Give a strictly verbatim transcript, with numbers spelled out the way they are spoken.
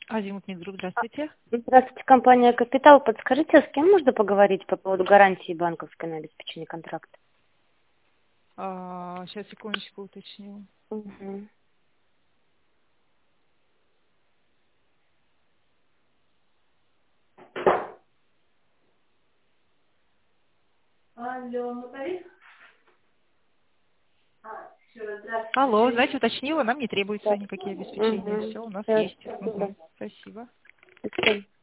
Азимут Медгрупп, здравствуйте. Здравствуйте, компания «Капитал». Подскажите, а с кем можно поговорить по поводу гарантии банковской на обеспечение контракта? А, сейчас, секундочку, уточню. Угу. Алло, Маргарита? А, еще раз здравствуйте. Алло, знаете, уточнила, нам не требуются Да. никакие обеспечения. Угу. Все у нас Все, есть. спасибо. Мгм. Спасибо. Спасибо.